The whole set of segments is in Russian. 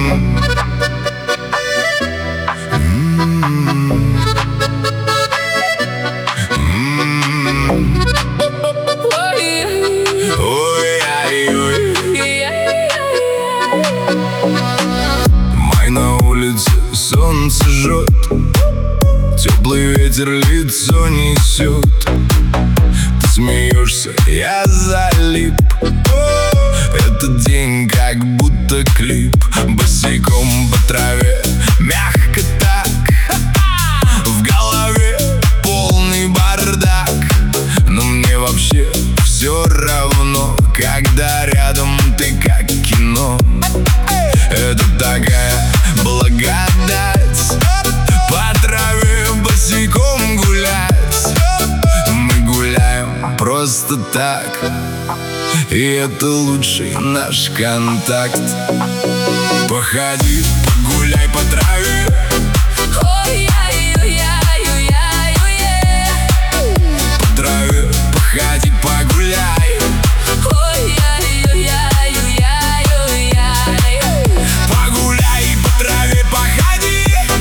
Май на улице, солнце жжет, теплый ветер лицо несет. Ты смеешься, я залип. Этот день как будто клип. Босиком по траве, мягко так. В голове полный бардак. Но мне вообще все равно, когда рядом ты как кино. Это такая благодать, по траве босиком гулять. Мы гуляем просто так, и это лучший наш контакт. Походи, погуляй по траве. По траве походи, погуляй. Погуляй по траве, походи.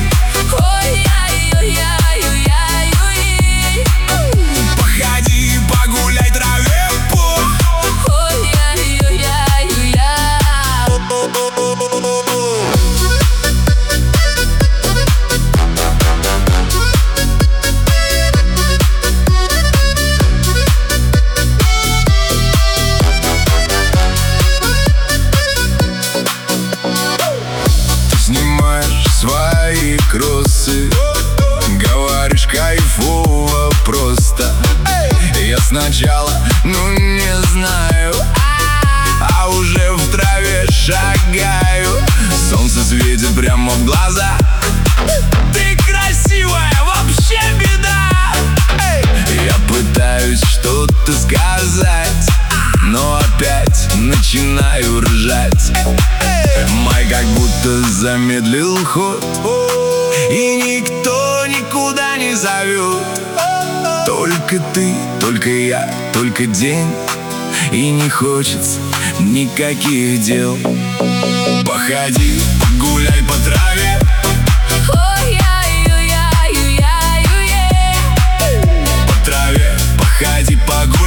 Походи, погуляй траве по. Свои кроссы, говоришь кайфово просто. Я сначала, не знаю, а уже в траве шагаю. Солнце светит прямо в глаза. Ты красивая, вообще беда. Я пытаюсь что-то сказать, но опять начинаю ржать. Май как будто замедлил ход, и никто никуда не зовет. Только ты, только я, только день, и не хочется никаких дел. Походи, гуляй по траве. По траве походи, погуляй.